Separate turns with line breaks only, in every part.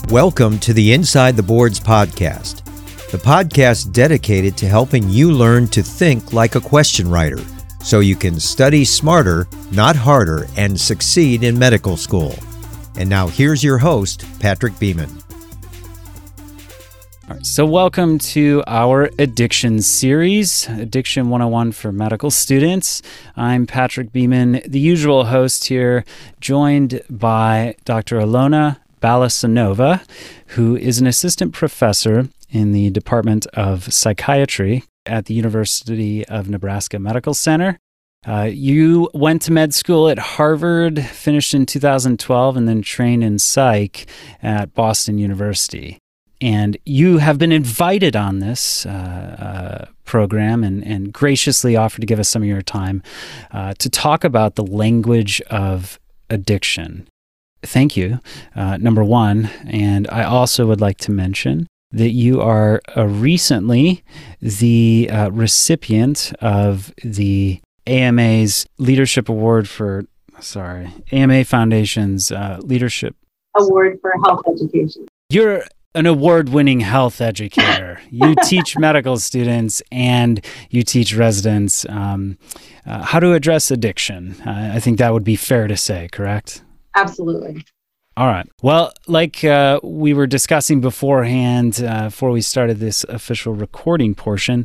Welcome to the Inside the Boards podcast, the podcast dedicated to helping you learn to think like a question writer so you can study smarter, not harder, and succeed in medical school. And now here's your host, Patrick Beeman.
All right, so welcome to our Addiction series, Addiction 101 for medical students. I'm Patrick Beeman, the usual host here, joined by Dr. Ilona Balasanova, who is an assistant professor in the Department of Psychiatry at the University of Nebraska Medical Center. You went to med school at Harvard, finished in 2012, and then trained in psych at Boston University. And you have been invited on this program and graciously offered to give us some of your time to talk about the language of addiction. Thank you, number one. And I also would like to mention that you are recently the recipient of the AMA's Leadership Award AMA Foundation's Leadership
Award for Health Education.
You're an award-winning health educator. You teach medical students and you teach residents how to address addiction. I think that would be fair to say, correct?
Absolutely.
All right. Well, like we were discussing beforehand, before we started this official recording portion,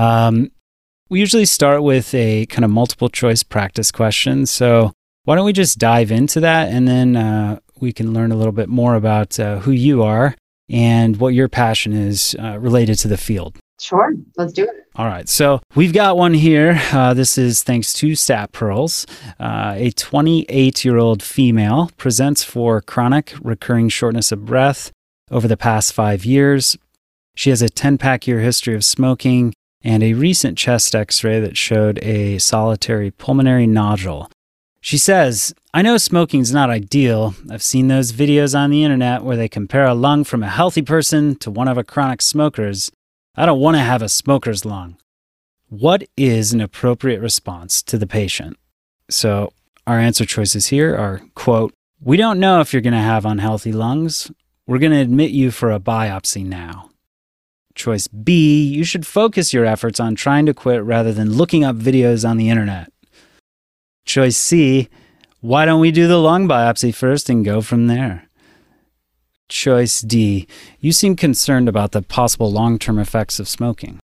we usually start with a kind of multiple choice practice question. So why don't we just dive into that, and then we can learn a little bit more about who you are and what your passion is related to the field.
Sure. Let's do it.
All right. So we've got one here. This is thanks to Stat Pearls. A 28-year-old female presents for chronic recurring shortness of breath over the past 5 years. She has a 10-pack year history of smoking and a recent chest x-ray that showed a solitary pulmonary nodule. She says, "I know smoking's not ideal. I've seen those videos on the internet where they compare a lung from a healthy person to one of a chronic smoker's. I don't want to have a smoker's lung." What is an appropriate response to the patient? So our answer choices here are, quote, "We don't know if you're going to have unhealthy lungs. We're going to admit you for a biopsy now." Choice B, "You should focus your efforts on trying to quit rather than looking up videos on the internet." Choice C, "Why don't we do the lung biopsy first and go from there?" Choice D, "You seem concerned about the possible long-term effects of smoking."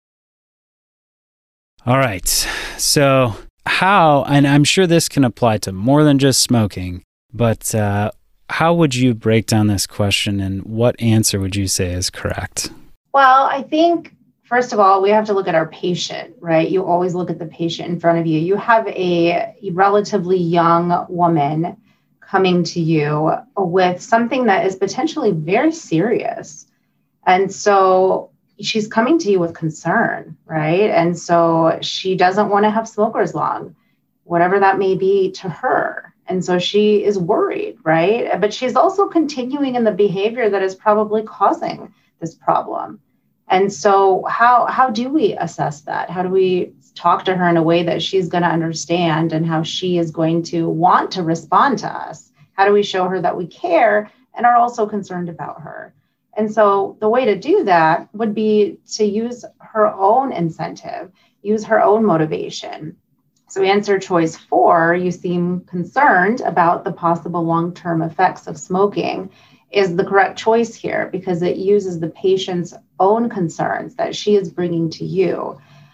All right, so how, and I'm sure this can apply to more than just smoking, but how would you break down this question, and what answer would you say is correct?
Well, I think, first of all, we have to look at our patient, right? You always look at the patient in front of you. You have a relatively young woman coming to you with something that is potentially very serious. And so she's coming to you with concern, right? And so she doesn't want to have smoker's lung, whatever that may be to her. And so she is worried, right? But she's also continuing in the behavior that is probably causing this problem. And so how do we assess that? How do we talk to her in a way that she's going to understand and how she is going to want to respond to us? How do we show her that we care and are also concerned about her? And so the way to do that would be to use her own incentive, use her own motivation. So answer choice 4, "You seem concerned about the possible long-term effects of smoking," is the correct choice here because it uses the patient's own concerns that she is bringing to you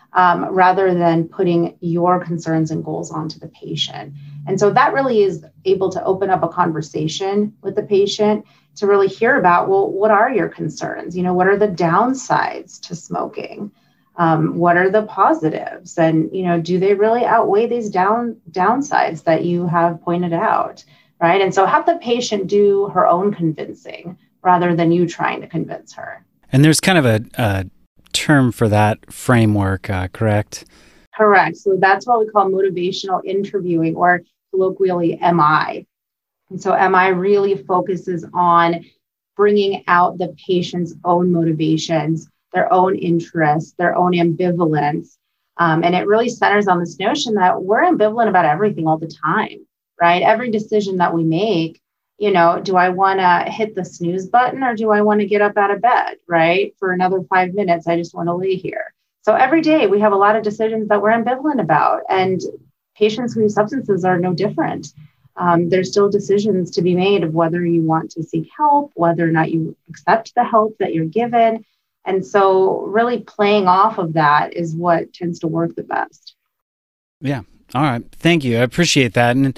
rather than putting your concerns and goals onto the patient. And so that really is able to open up a conversation with the patient to really hear about, well, what are your concerns? What are the downsides to smoking? What are the positives? And, do they really outweigh these downsides that you have pointed out? Right. And so have the patient do her own convincing rather than you trying to convince her.
And there's kind of a term for that framework, correct?
Correct. So that's what we call motivational interviewing, or colloquially MI. And so MI really focuses on bringing out the patient's own motivations, their own interests, their own ambivalence. And it really centers on this notion that we're ambivalent about everything all the time, right? Every decision that we make Do I want to hit the snooze button or do I want to get up out of bed, right? For another 5 minutes, I just want to lay here. So every day we have a lot of decisions that we're ambivalent about, and patients who use substances are no different. There's still decisions to be made of whether you want to seek help, whether or not you accept the help that you're given. And so really playing off of that is what tends to work the best.
Yeah. All right. Thank you. I appreciate that. And,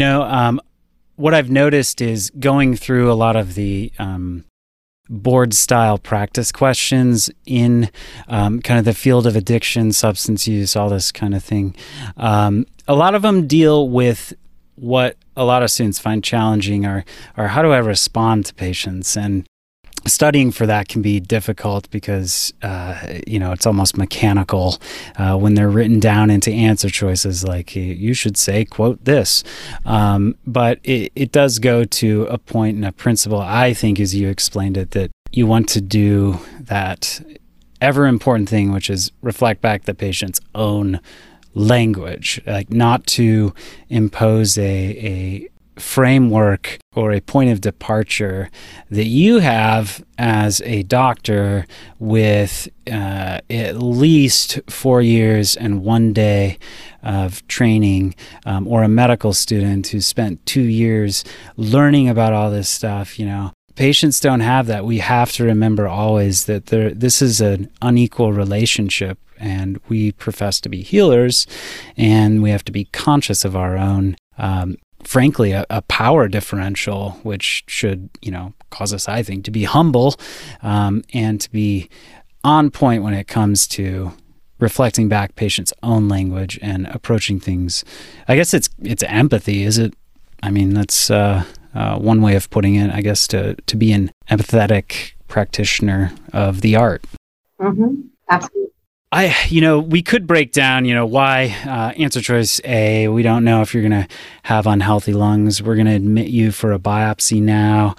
what I've noticed is going through a lot of the board style practice questions in kind of the field of addiction, substance use, all this kind of thing. A lot of them deal with what a lot of students find challenging are how do I respond to patients? And studying for that can be difficult because, it's almost mechanical when they're written down into answer choices like you should say, quote, this. But it does go to a point and a principle, I think, as you explained it, that you want to do that ever important thing, which is reflect back the patient's own language, like not to impose a framework or a point of departure that you have as a doctor with at least 4 years and 1 day of training, or a medical student who spent 2 years learning about all this stuff. Patients don't have that. We have to remember always that this is an unequal relationship, and we profess to be healers, and we have to be conscious of our own frankly, a power differential, which should, cause us, I think, to be humble and to be on point when it comes to reflecting back patients' own language and approaching things. I guess it's empathy, is it? I mean, that's one way of putting it, I guess, to be an empathetic practitioner of the art.
Mm-hmm. Absolutely.
We could break down, why answer choice A, we don't know if you're going to have unhealthy lungs. We're going to admit you for a biopsy now.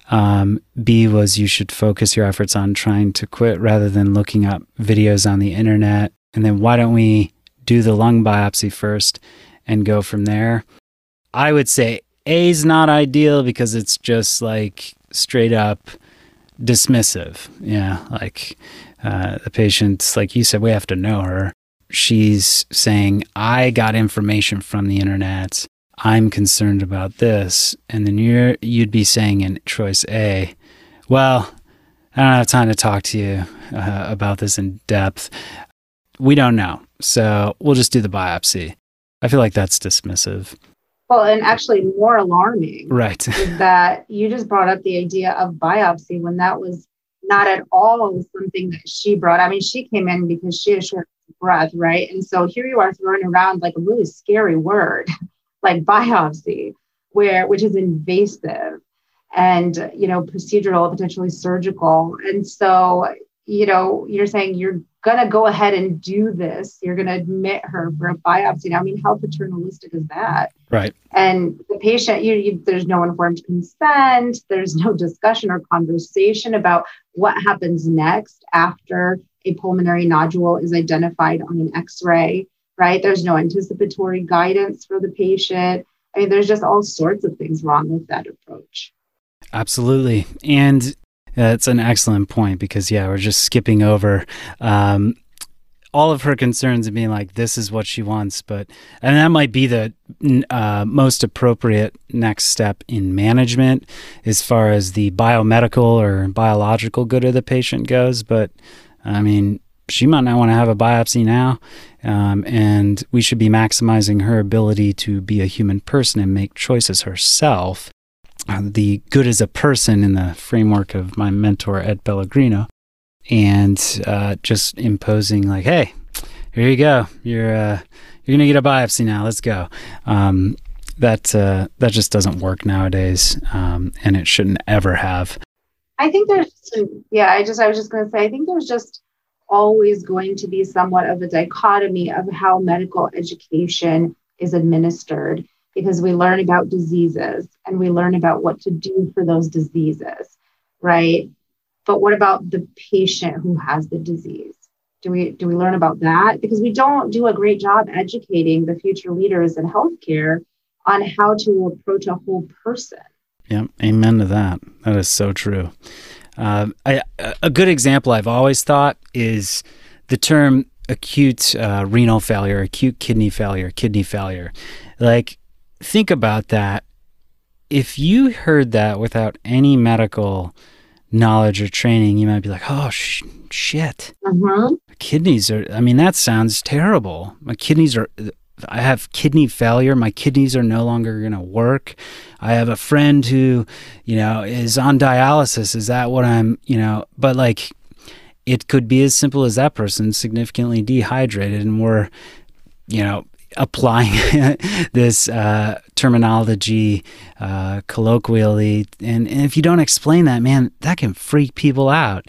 B was you should focus your efforts on trying to quit rather than looking up videos on the internet. And then why don't we do the lung biopsy first and go from there? I would say A is not ideal because it's just like straight up dismissive. Yeah, like the patient's, like you said, we have to know her. She's saying, I got information from the internet. I'm concerned about this. And then you'd be saying in choice A, well, I don't have time to talk to you about this in depth. We don't know. So we'll just do the biopsy. I feel like that's dismissive.
Well, and actually more alarming,
right,
is that you just brought up the idea of biopsy when that was not at all something that she brought. I mean, she came in because she had short breath, right? And so here you are throwing around like a really scary word, like biopsy, which is invasive and, procedural, potentially surgical. And so, you're saying you're going to go ahead and do this. You're going to admit her for a biopsy. Now, I mean, how paternalistic is that?
Right.
And the patient, there's no informed consent. There's no discussion or conversation about what happens next after a pulmonary nodule is identified on an X-ray, right? There's no anticipatory guidance for the patient. I mean, there's just all sorts of things wrong with that approach.
Absolutely. And that's an excellent point because, we're just skipping over all of her concerns and being like, this is what she wants. And that might be the most appropriate next step in management as far as the biomedical or biological good of the patient goes. But I mean, she might not want to have a biopsy now. And we should be maximizing her ability to be a human person and make choices herself. The good as a person in the framework of my mentor, Ed Pellegrino, and just imposing like, hey, here you go. You're going to get a biopsy now. Let's go. That just doesn't work nowadays, and it shouldn't ever have.
I think there's, I was just going to say, I think there's just always going to be somewhat of a dichotomy of how medical education is administered, because we learn about diseases and we learn about what to do for those diseases, right? But what about the patient who has the disease? Do we learn about that? Because we don't do a great job educating the future leaders in healthcare on how to approach a whole person.
Yep. Amen to that. That is so true. A good example I've always thought is the term acute renal failure, acute kidney failure. Like, think about that. If you heard that without any medical knowledge or training, you might be like, oh, shit.
Mm-hmm.
Kidneys are, I mean, that sounds terrible. I have kidney failure. My kidneys are no longer going to work. I have a friend who, is on dialysis. Is that what but like, it could be as simple as that person significantly dehydrated, and we're, applying this terminology colloquially. And if you don't explain that, man, that can freak people out.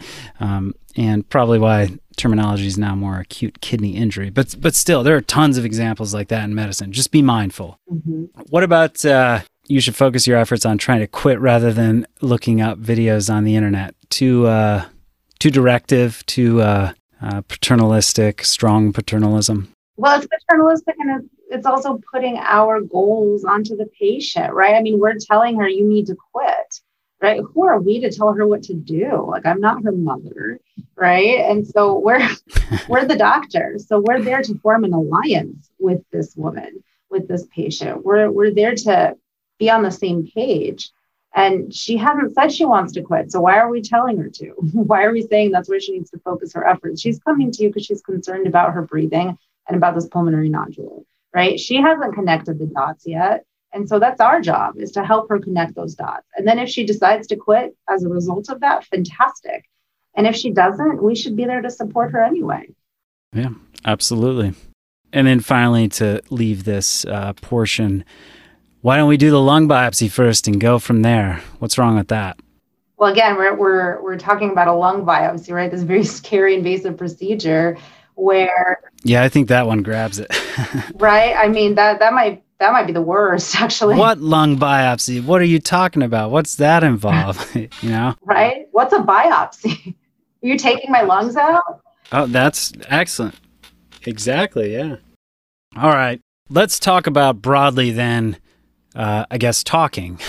And probably why terminology is now more acute kidney injury. But still, there are tons of examples like that in medicine. Just be mindful.
Mm-hmm.
What about you should focus your efforts on trying to quit rather than looking up videos on the internet? Too directive, too paternalistic, strong paternalism.
Well, it's paternalistic, and it's also putting our goals onto the patient, right? I mean, we're telling her you need to quit, right? Who are we to tell her what to do? Like, I'm not her mother, right? And so we're the doctor. So we're there to form an alliance with this woman, with this patient. We're there to be on the same page. And she hasn't said she wants to quit. So why are we telling her to? Why are we saying that's where she needs to focus her efforts? She's coming to you because she's concerned about her breathing and about this pulmonary nodule, right? She hasn't connected the dots yet. And so that's our job, is to help her connect those dots. And then if she decides to quit as a result of that, fantastic. And if she doesn't, we should be there to support her anyway.
Yeah, absolutely. And then finally, to leave this portion, why don't we do the lung biopsy first and go from there? What's wrong with that?
Well, again, we're talking about a lung biopsy, right? This very scary invasive procedure where...
Yeah, I think that one grabs it.
Right? I mean, that might be the worst, actually.
What lung biopsy? What are you talking about? What's that involve?
Right? What's a biopsy? Are you taking my lungs out?
Oh, that's excellent. Exactly, yeah. All right. Let's talk about broadly then, I guess, talking.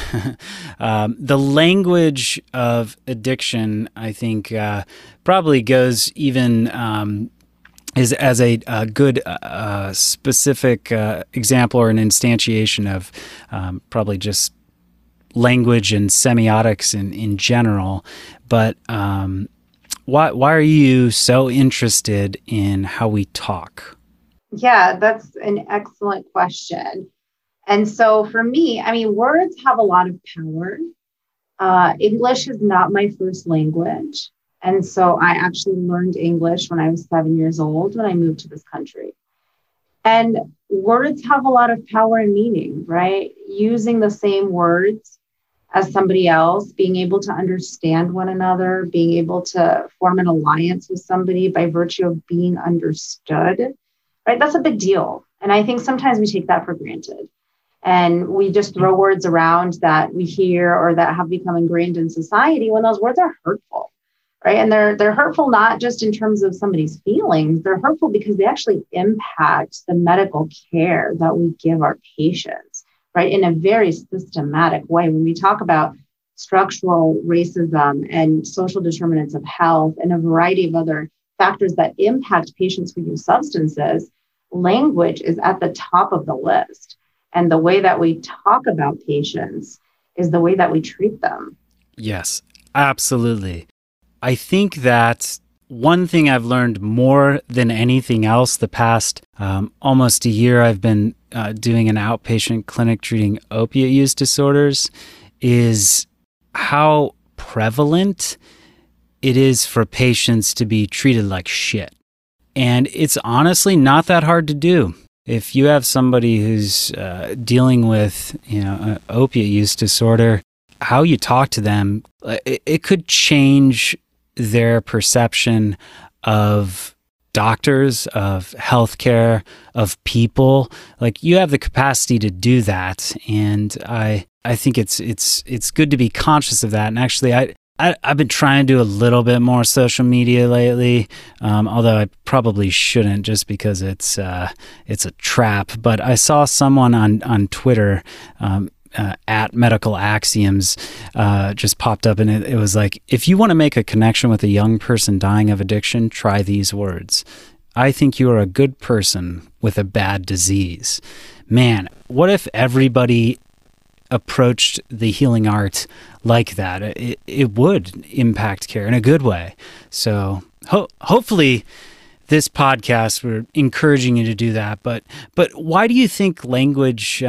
The language of addiction, I think, probably goes even... is as a good specific example or an instantiation of probably just language and semiotics in general. But why are you so interested in how we talk?
Yeah, that's an excellent question. And so for me, I mean, words have a lot of power. English is not my first language. And so I actually learned English when I was 7 years old when I moved to this country. And words have a lot of power and meaning, right? Using the same words as somebody else, being able to understand one another, being able to form an alliance with somebody by virtue of being understood, right? That's a big deal. And I think sometimes we take that for granted. And we just throw words around that we hear or that have become ingrained in society when those words are hurtful. Right. And they're hurtful, not just in terms of somebody's feelings. They're hurtful because they actually impact the medical care that we give our patients, right, in a very systematic way. When we talk about structural racism and social determinants of health and a variety of other factors that impact patients who use substances, language is at the top of the list. And the way that we talk about patients is the way that we treat them.
Yes, absolutely. I think that one thing I've learned more than anything else the past almost a year I've been doing an outpatient clinic treating opiate use disorders is how prevalent it is for patients to be treated like shit. And it's honestly not that hard to do. If you have somebody who's dealing with, an opiate use disorder, how you talk to them, it could change their perception of doctors, of healthcare, of people. Like, you have the capacity to do that, and I think it's good to be conscious of that. And actually, I've been trying to do a little bit more social media lately, although I probably shouldn't just because it's a trap. But I saw someone on Twitter at Medical Axioms just popped up, and it was like, if you want to make a connection with a young person dying of addiction, try these words. I think you are a good person with a bad disease. Man, what if everybody approached the healing art like that? It would impact care in a good way. So hopefully this podcast, we're encouraging you to do that. But why do you think language,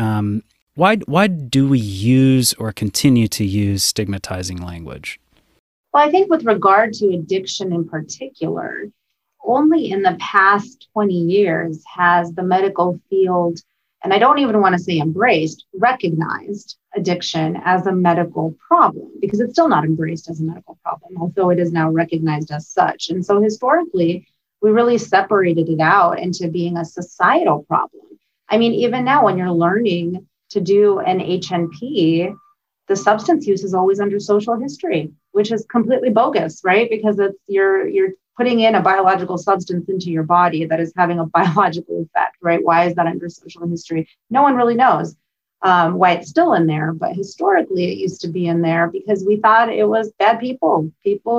why do we use or continue to use stigmatizing language?
Well, I think with regard to addiction in particular, only in the past 20 years has the medical field, and I don't even want to say embraced, recognized addiction as a medical problem, because it's still not embraced as a medical problem, although it is now recognized as such. And so historically, we really separated it out into being a societal problem. I mean, even now when you're learning to do an HNP, the substance use is always under social history, which is completely bogus, right? Because it's you're putting in a biological substance into your body that is having a biological effect, right? Why is that under social history? No one really knows why it's still in there, but historically it used to be in there because we thought it was bad people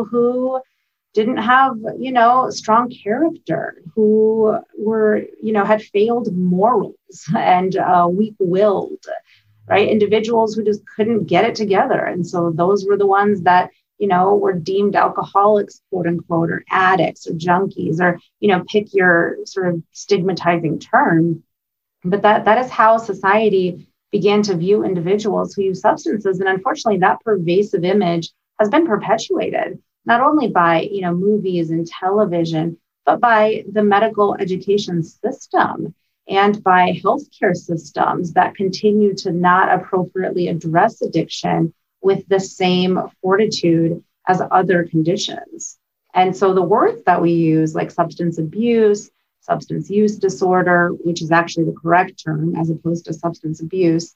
who didn't have, strong character, who were, had failed morals and weak-willed, right? Individuals who just couldn't get it together. And so those were the ones that, were deemed alcoholics, quote unquote, or addicts or junkies, or, pick your sort of stigmatizing term. But that is how society began to view individuals who use substances. And unfortunately, that pervasive image has been perpetuated, not only by, movies and television, but by the medical education system and by healthcare systems that continue to not appropriately address addiction with the same fortitude as other conditions. And so the words that we use, like substance abuse, substance use disorder, which is actually the correct term as opposed to substance abuse,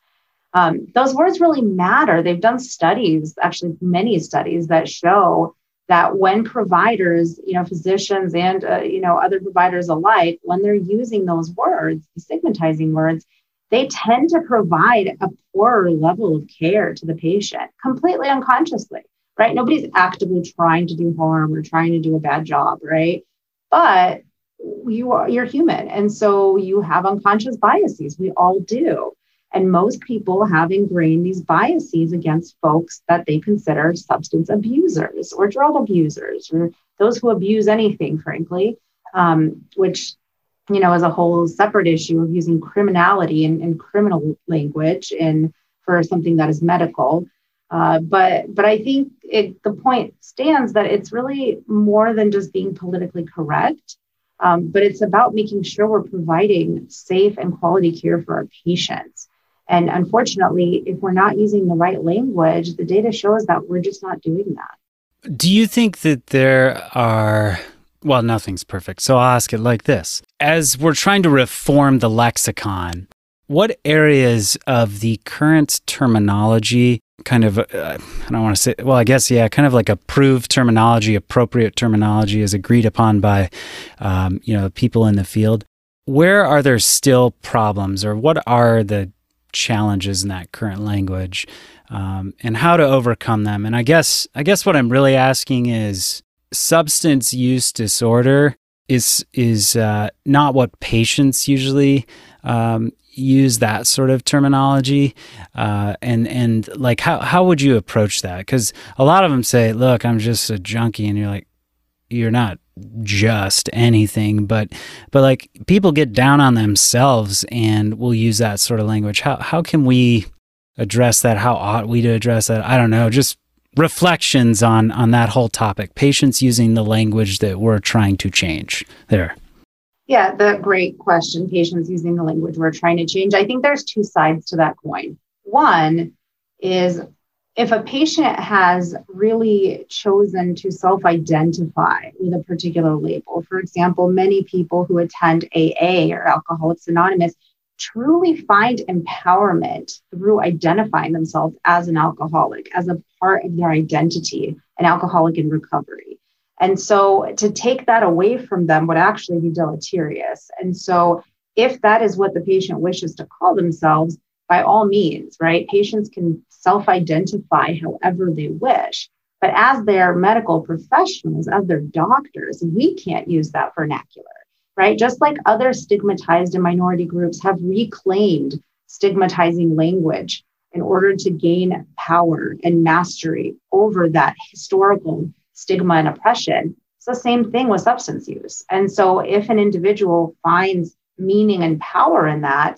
those words really matter. They've done studies, actually many studies, that show that when providers, physicians and, other providers alike, when they're using those words, the stigmatizing words, they tend to provide a poorer level of care to the patient, completely unconsciously, right? Nobody's actively trying to do harm or trying to do a bad job, right? But you're human. And so you have unconscious biases. We all do. And most people have ingrained these biases against folks that they consider substance abusers or drug abusers or those who abuse anything, frankly, which, is a whole separate issue of using criminality and criminal language for something that is medical. But I think the point stands that it's really more than just being politically correct, but it's about making sure we're providing safe and quality care for our patients. And unfortunately, if we're not using the right language, the data shows that we're just not doing that.
Do you think that there are... Well, nothing's perfect, so I'll ask it like this. As we're trying to reform the lexicon, what areas of the current terminology kind of, I don't want to say, well, I guess, yeah, kind of like approved terminology, appropriate terminology is agreed upon by, people in the field. Where are there still problems, or what are the challenges in that current language, and how to overcome them? And I guess what I'm really asking is, substance use disorder is not what patients usually use, that sort of terminology, and like how would you approach that? Because a lot of them say, "Look, I'm just a junkie," and you're like, "You're not just anything," but like people get down on themselves and will use that sort of language. How can we address that? How ought we to address that? I don't know. Just reflections on that whole topic, patients using the language that we're trying to change there.
Yeah, the great question, patients using the language we're trying to change. I think there's two sides to that coin. One is if a patient has really chosen to self-identify with a particular label. For example, many people who attend AA or Alcoholics Anonymous truly find empowerment through identifying themselves as an alcoholic, as a part of their identity, an alcoholic in recovery. And so to take that away from them would actually be deleterious. And so if that is what the patient wishes to call themselves, by all means, right? Patients can self-identify however they wish. But as their medical professionals, as their doctors, we can't use that vernacular, right? Just like other stigmatized and minority groups have reclaimed stigmatizing language in order to gain power and mastery over that historical stigma and oppression. It's the same thing with substance use. And so if an individual finds meaning and power in that,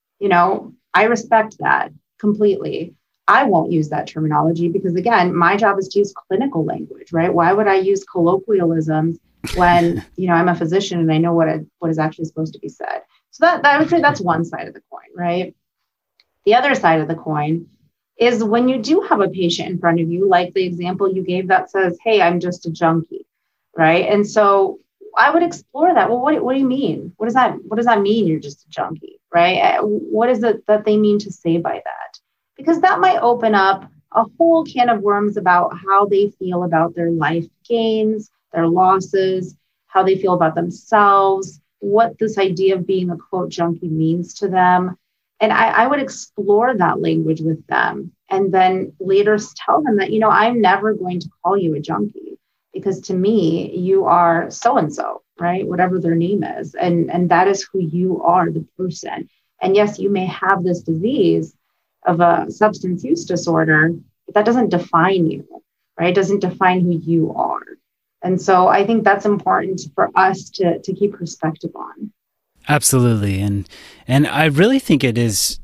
I respect that completely. I won't use that terminology because, again, my job is to use clinical language, right? Why would I use colloquialisms when, I'm a physician and I know what is actually supposed to be said? So that I would say that's one side of the coin, right? The other side of the coin is when you do have a patient in front of you, like the example you gave that says, hey, I'm just a junkie, right? And so I would explore that. Well, what do you mean? What does that mean? You're just a junkie, right? What is it that they mean to say by that? Because that might open up a whole can of worms about how they feel about their life gains, their losses, how they feel about themselves, what this idea of being a quote junkie means to them. And I would explore that language with them and then later tell them that, I'm never going to call you a junkie because to me, you are so-and-so, right? Whatever their name is. And that is who you are, the person. And yes, you may have this disease of a substance use disorder, but that doesn't define you, right? It doesn't define who you are. And so I think that's important for us to keep perspective on.
Absolutely. And I really think it's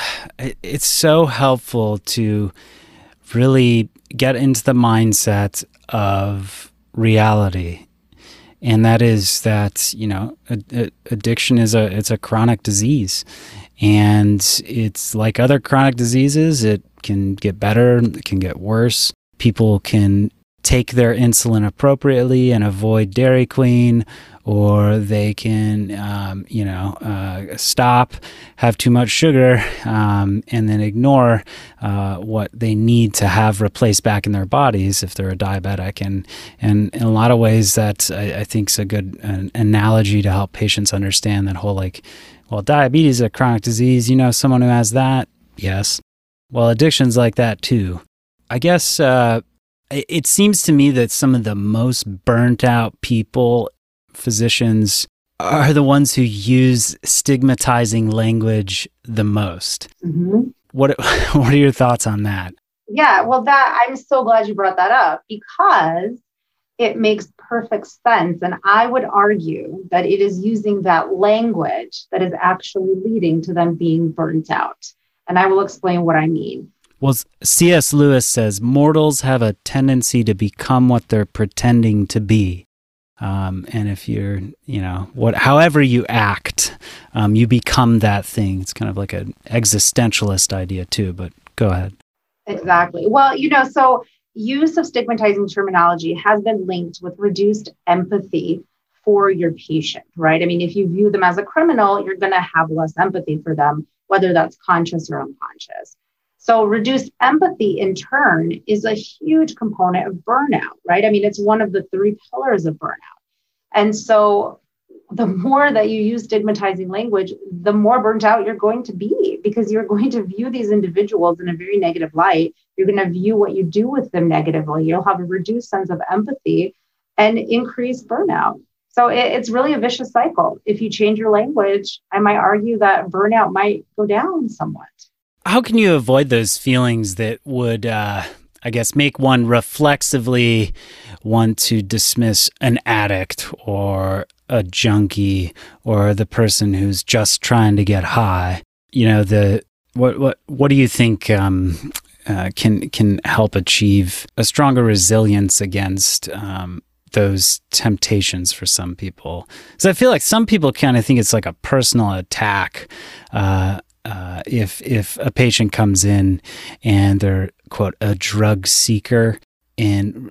so helpful to really get into the mindset of reality. And that is that, addiction it's a chronic disease. And it's like other chronic diseases, it can get better, it can get worse. People can take their insulin appropriately and avoid Dairy Queen, or they can, stop, have too much sugar, and then ignore what they need to have replaced back in their bodies if they're a diabetic. And in a lot of ways, that I think is a good analogy to help patients understand that whole diabetes is a chronic disease. Someone who has that, yes. Well, addiction's like that too. I guess it seems to me that some of the most burnt out people, physicians, are the ones who use stigmatizing language the most. Mm-hmm. What are your thoughts on that?
Yeah, well, I'm so glad you brought that up because it makes perfect sense. And I would argue that it is using that language that is actually leading to them being burnt out. And I will explain what I mean.
Well, C.S. Lewis says, mortals have a tendency to become what they're pretending to be. And if you're, however you act, you become that thing. It's kind of like an existentialist idea too, but go ahead.
Exactly. Well, so use of stigmatizing terminology has been linked with reduced empathy for your patient, right? I mean, if you view them as a criminal, you're going to have less empathy for them, whether that's conscious or unconscious. So reduced empathy in turn is a huge component of burnout, right? I mean, it's one of the 3 pillars of burnout. And so the more that you use stigmatizing language, the more burnt out you're going to be because you're going to view these individuals in a very negative light. You're going to view what you do with them negatively. You'll have a reduced sense of empathy and increased burnout. So it's really a vicious cycle. If you change your language, I might argue that burnout might go down somewhat.
How can you avoid those feelings that would, make one reflexively want to dismiss an addict or a junkie or the person who's just trying to get high? What do you think can help achieve a stronger resilience against those temptations for some people? Because I feel like some people kind of think it's like a personal attack. If a patient comes in and they're, quote, a drug seeker, And,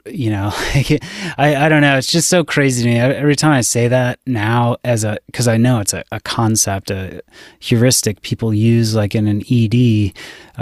I don't know. It's just so crazy to me. Every time I say that now because I know it's a concept, a heuristic people use like in an ED,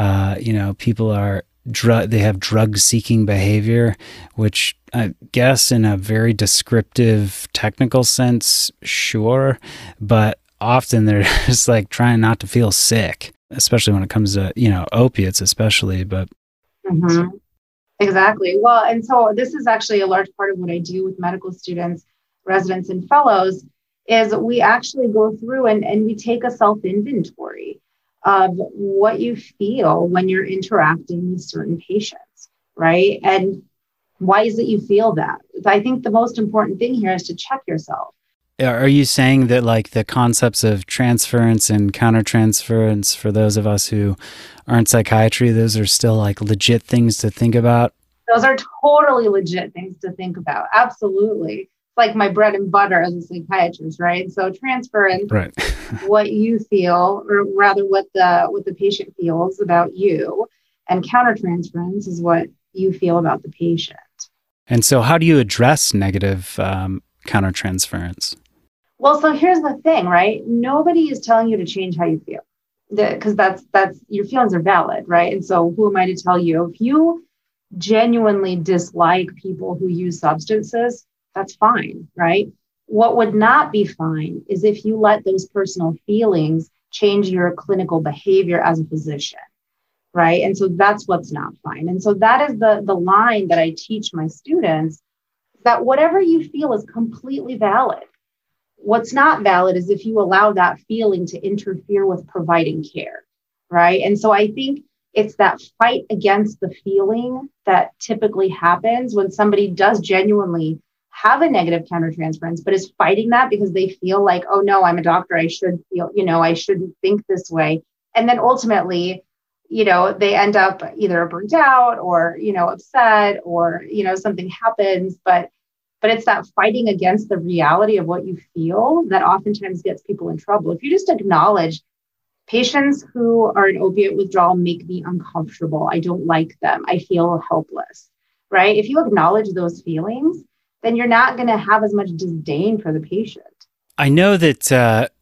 people they have drug seeking behavior, which I guess in a very descriptive technical sense, sure. But often they're just like trying not to feel sick, especially when it comes to, opiates, especially, but.
Mm-hmm. Exactly. Well, and so this is actually a large part of what I do with medical students, residents, and fellows is we actually go through and we take a self-inventory of what you feel when you're interacting with certain patients, right? And why is it you feel that? I think the most important thing here is to check yourself.
Are you saying that like the concepts of transference and countertransference for those of us who aren't psychiatry, those are still like legit things to think about?
Those are totally legit things to think about. Absolutely. It's like my bread and butter as a psychiatrist, right? So transference,
right.
What you feel, or rather what the patient feels about you, and countertransference is what you feel about the patient.
And so how do you address negative countertransference?
Well, so here's the thing, right? Nobody is telling you to change how you feel, because that's your feelings are valid, right? And so who am I to tell you? If you genuinely dislike people who use substances, that's fine, right? What would not be fine is if you let those personal feelings change your clinical behavior as a physician, right? And so that's what's not fine. And so that is the line that I teach my students, that whatever you feel is completely valid. What's not valid is if you allow that feeling to interfere with providing care, right? And so I think it's that fight against the feeling that typically happens when somebody does genuinely have a negative countertransference, but is fighting that because they feel like, oh no, I'm a doctor, I should feel, I shouldn't think this way. And then ultimately, they end up either burnt out or, upset or, something happens, but it's that fighting against the reality of what you feel that oftentimes gets people in trouble. If you just acknowledge patients who are in opiate withdrawal make me uncomfortable, I don't like them, I feel helpless, right? If you acknowledge those feelings, then you're not going to have as much disdain for the patient.
I know that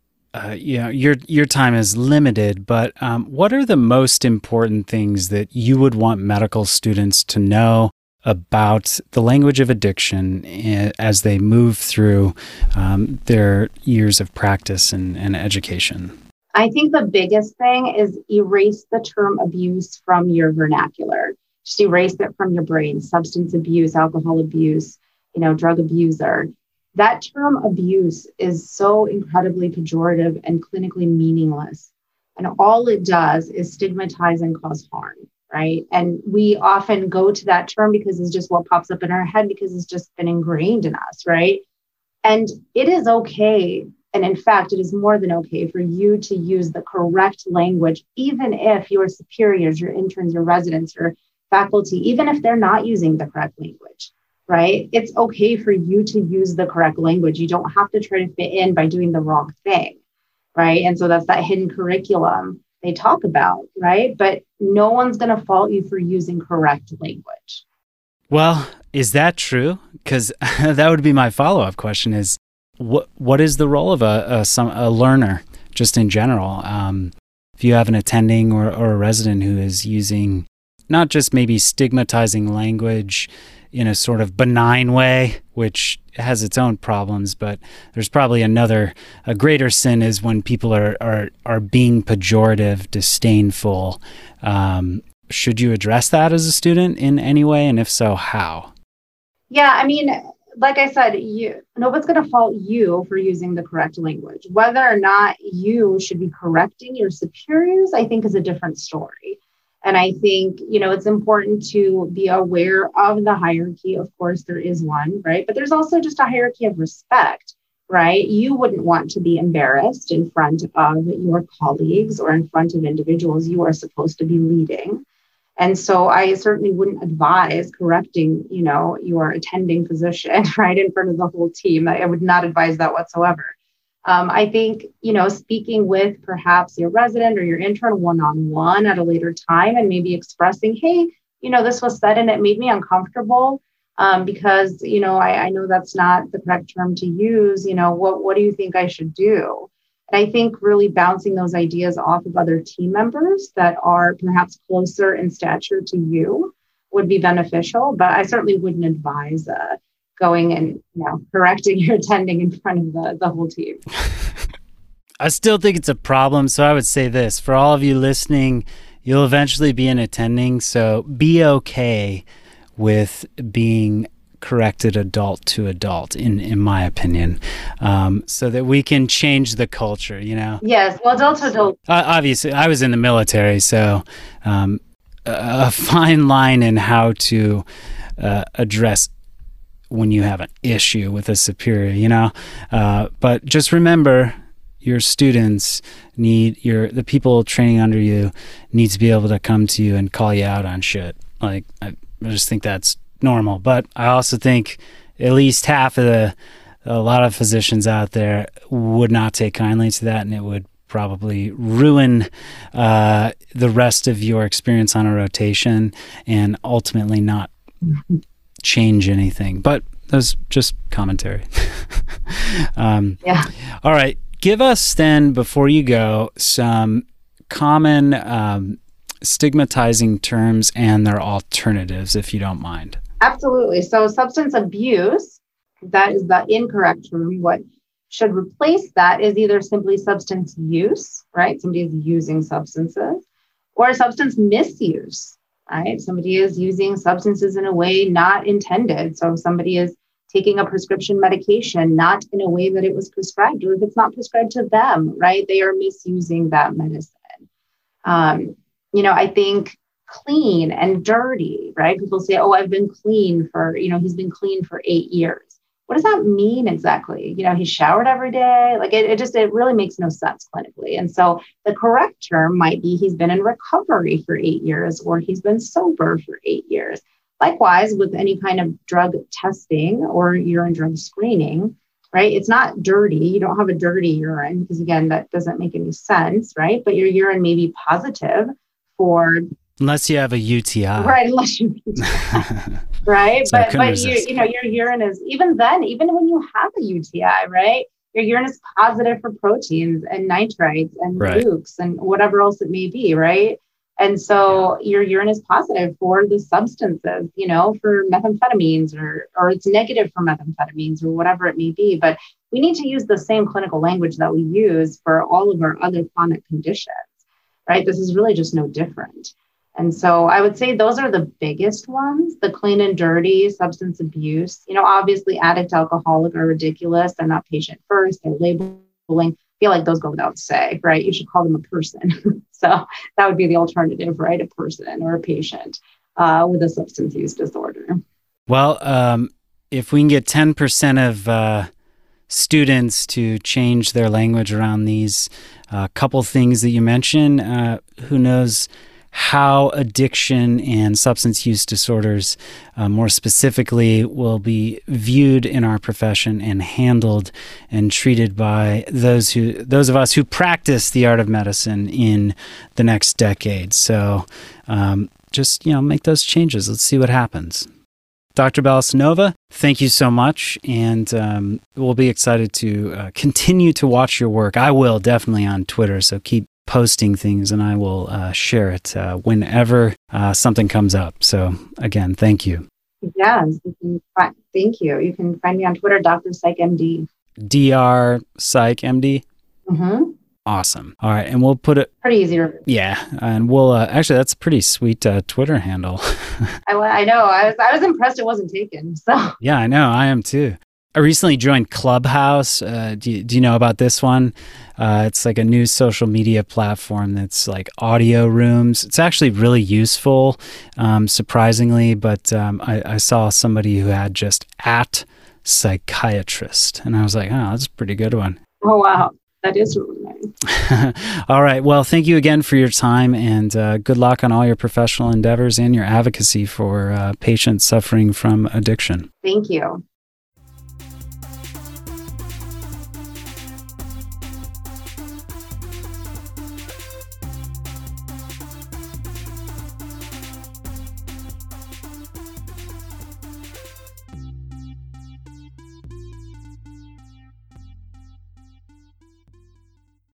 your time is limited, but what are the most important things that you would want medical students to know about the language of addiction as they move through their years of practice and education?
I think the biggest thing is erase the term abuse from your vernacular. Just erase it from your brain. Substance abuse, alcohol abuse, drug abuser. That term abuse is so incredibly pejorative and clinically meaningless. And all it does is stigmatize and cause harm, right? And we often go to that term because it's just what pops up in our head because it's just been ingrained in us, right? And it is okay. And in fact, it is more than okay for you to use the correct language, even if your superiors, your interns, your residents, your faculty, even if they're not using the correct language, right? It's okay for you to use the correct language. You don't have to try to fit in by doing the wrong thing, right? And so that's that hidden curriculum they talk about, right? But no one's going to fault you for using correct language.
Well, is that true? Because that would be my follow-up question is, what is the role of a learner just in general? If you have an attending or a resident who is using not just maybe stigmatizing language in a sort of benign way, which has its own problems, but there's probably a greater sin is when people are being pejorative, disdainful. Should you address that as a student in any way? And if so, how?
Yeah, I mean, like I said, nobody's going to fault you for using the correct language. Whether or not you should be correcting your superiors, I think is a different story. And I think, it's important to be aware of the hierarchy. Of course, there is one, right? But there's also just a hierarchy of respect, right? You wouldn't want to be embarrassed in front of your colleagues or in front of individuals you are supposed to be leading. And so I certainly wouldn't advise correcting, your attending physician right in front of the whole team. I would not advise that whatsoever. I think, speaking with perhaps your resident or your intern one-on-one at a later time and maybe expressing, hey, this was said and it made me uncomfortable because, I know that's not the correct term to use. What do you think I should do? And I think really bouncing those ideas off of other team members that are perhaps closer in stature to you would be beneficial. But I certainly wouldn't advise going and correcting your attending in front of the whole team.
I still think it's a problem. So I would say this, for all of you listening, you'll eventually be an attending. So be okay with being corrected adult to adult, in my opinion, so that we can change the culture,
Yes, well, adult to adult.
Obviously, I was in the military, so a fine line in how to address when you have an issue with a superior, but just remember, your students the people training under you need to be able to come to you and call you out on shit. Like, I just think that's normal. But I also think at least a lot of physicians out there would not take kindly to that, and it would probably ruin the rest of your experience on a rotation and ultimately not change anything. But that's just commentary.
Yeah.
All right. Give us then, before you go, some common stigmatizing terms and their alternatives, if you don't mind.
Absolutely. So substance abuse, that is the incorrect term. What should replace that is either simply substance use, right? Somebody is using substances, or substance misuse, right? Somebody is using substances in a way not intended. So if somebody is taking a prescription medication, not in a way that it was prescribed, or if it's not prescribed to them, right? They are misusing that medicine. I think clean and dirty, right? People say, oh, I've been clean for, he's been clean for 8 years. What does that mean exactly? He showered every day. Like it really makes no sense clinically. And so the correct term might be he's been in recovery for 8 years, or he's been sober for 8 years. Likewise, with any kind of drug testing or urine drug screening, right? It's not dirty. You don't have a dirty urine because, again, that doesn't make any sense, right? But your urine may be positive for...
Unless you have a UTI.
Right, unless you have a UTI, right?
So
but your urine is, even when you have a UTI, right? Your urine is positive for proteins and nitrites and nukes and whatever else it may be, right? And so your urine is positive for the substances, for methamphetamines or it's negative for methamphetamines or whatever it may be. But we need to use the same clinical language that we use for all of our other chronic conditions, right? This is really just no different. And so I would say those are the biggest ones, the clean and dirty, substance abuse. Obviously addict, alcoholic are ridiculous. They're not patient first, they're labeling. I feel like those go without say, right? You should call them a person. So that would be the alternative, right? A person or a patient with a substance use disorder.
Well, if we can get 10% of students to change their language around these couple things that you mentioned, who knows how addiction and substance use disorders, more specifically, will be viewed in our profession and handled and treated by those of us who practice the art of medicine in the next decade. So just make those changes. Let's see what happens. Dr. Balasanova, thank you so much, and we'll be excited to continue to watch your work. I will, definitely, on Twitter, so keep posting things and I will share it whenever something comes up. So again, thank you.
Yes, thank you. You can find me on Twitter, Dr. PsychMD.
Dr. PsychMD?
Mm-hmm.
Awesome. All right, and we'll put it...
Pretty easy to...
Yeah, and we'll... actually, that's a pretty sweet Twitter handle.
I know. I was impressed it wasn't taken, so...
Yeah, I know. I am too. I recently joined Clubhouse. Do you know about this one? It's like a new social media platform that's like audio rooms. It's actually really useful, surprisingly, but I saw somebody who had just @psychiatrist, and I was like, oh, that's a pretty good one.
Oh, wow. That is really nice.
All right. Well, thank you again for your time, and good luck on all your professional endeavors and your advocacy for patients suffering from addiction.
Thank you.